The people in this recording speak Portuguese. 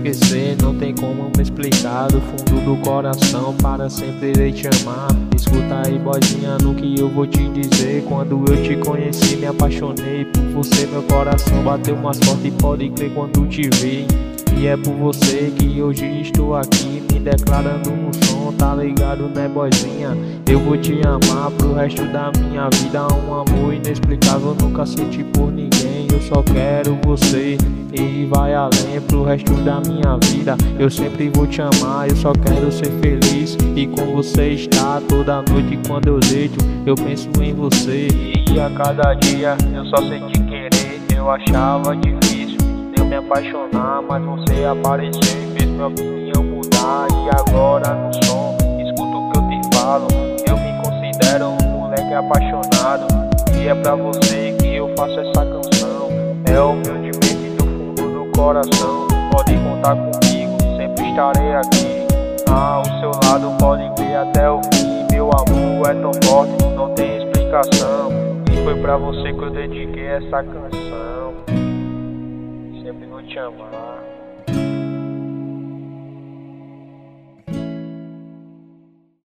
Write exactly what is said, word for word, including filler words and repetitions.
esquecer, não tem como me explicar. Do fundo do coração, para sempre irei te amar. Escuta aí, boizinha, no que eu vou te dizer. Quando eu te conheci, me apaixonei por você. Meu coração bateu mais forte, pode crer quando te vi. E é por você que hoje estou aqui, me declarando no som, tá ligado, né, boizinha? Eu vou te amar pro resto da minha vida. Um amor inexplicável, nunca senti por ninguém. Eu só quero você e vai além pro resto da minha vida. Eu sempre vou te amar, eu só quero ser feliz. E com você está toda noite quando eu deito, eu penso em você. E a cada dia eu só sei te querer. Eu achava difícil eu me apaixonar, mas você apareceu e fez minha opinião mudar. E agora no som, escuta o que eu te falo. Eu me considero um moleque apaixonado, e é pra você que eu faço essa canção. É humildemente do fundo do coração. Pode contar comigo, sempre estarei aqui. Ah, ao seu lado pode ver até o fim. Meu amor é tão forte, não tem explicação. E foi pra você que eu dediquei essa canção. Sempre vou te amar.